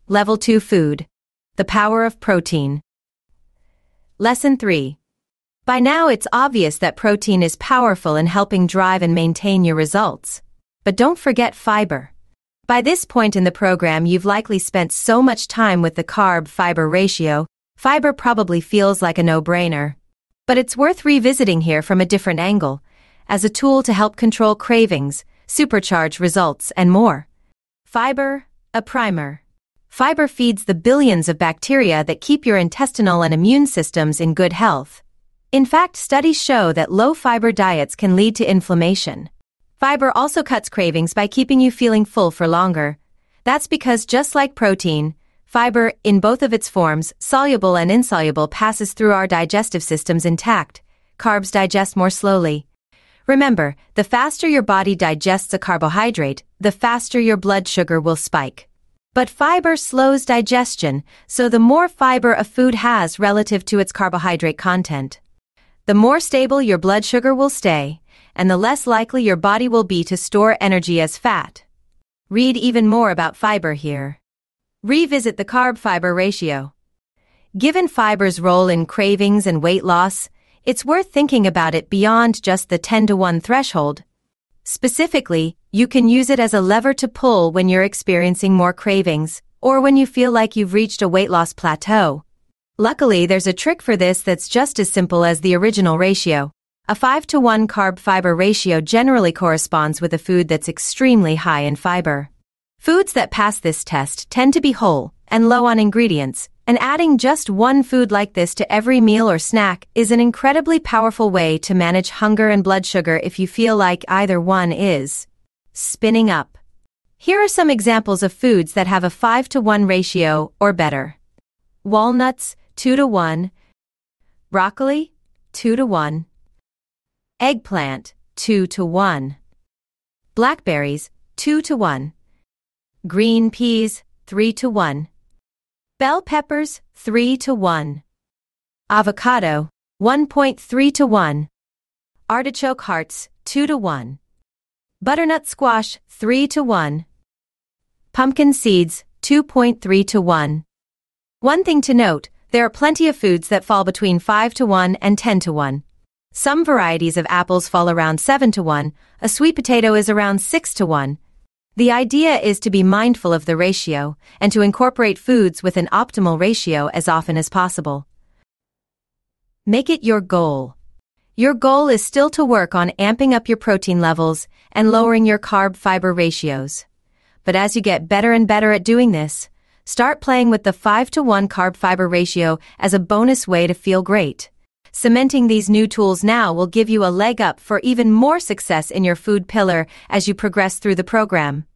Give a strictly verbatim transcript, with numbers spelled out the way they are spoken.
Level two Food. The Power of Protein. Lesson three. By now it's obvious that protein is powerful in helping drive and maintain your results. But don't forget fiber. By this point in the program you've likely spent so much time with the carb-fiber ratio, fiber probably feels like a no-brainer. But it's worth revisiting here from a different angle, as a tool to help control cravings, supercharge results, and more. Fiber, a primer. Fiber feeds the billions of bacteria that keep your intestinal and immune systems in good health. In fact, studies show that low-fiber diets can lead to inflammation. Fiber also cuts cravings by keeping you feeling full for longer. That's because just like protein, fiber, in both of its forms, soluble and insoluble, passes through our digestive systems intact. Carbs digest more slowly. Remember, the faster your body digests a carbohydrate, the faster your blood sugar will spike. But fiber slows digestion, so the more fiber a food has relative to its carbohydrate content, the more stable your blood sugar will stay, and the less likely your body will be to store energy as fat. Read even more about fiber here. Revisit the carb-fiber ratio. Given fiber's role in cravings and weight loss, it's worth thinking about it beyond just the ten to one threshold. Specifically, you can use it as a lever to pull when you're experiencing more cravings, or when you feel like you've reached a weight loss plateau. Luckily, there's a trick for this that's just as simple as the original ratio. A five to one carb-fiber ratio generally corresponds with a food that's extremely high in fiber. Foods that pass this test tend to be whole and low on ingredients, and adding just one food like this to every meal or snack is an incredibly powerful way to manage hunger and blood sugar if you feel like either one is spinning up. Here are some examples of foods that have a five to one ratio or better. Walnuts, two to one. Broccoli, two to one. Eggplant, two to one. Blackberries, two to one. Green peas, three to one. Bell peppers, three to one. Avocado, one point three to one. Artichoke hearts, two to one. Butternut squash, three to one. Pumpkin seeds, two point three to one. One thing to note, there are plenty of foods that fall between five to one and ten to one. Some varieties of apples fall around seven to one, a sweet potato is around six to one. The idea is to be mindful of the ratio and to incorporate foods with an optimal ratio as often as possible. Make it your goal. Your goal is still to work on amping up your protein levels and lowering your carb-fiber ratios. But as you get better and better at doing this, start playing with the five to one carb-fiber ratio as a bonus way to feel great. Cementing these new tools now will give you a leg up for even more success in your food pillar as you progress through the program.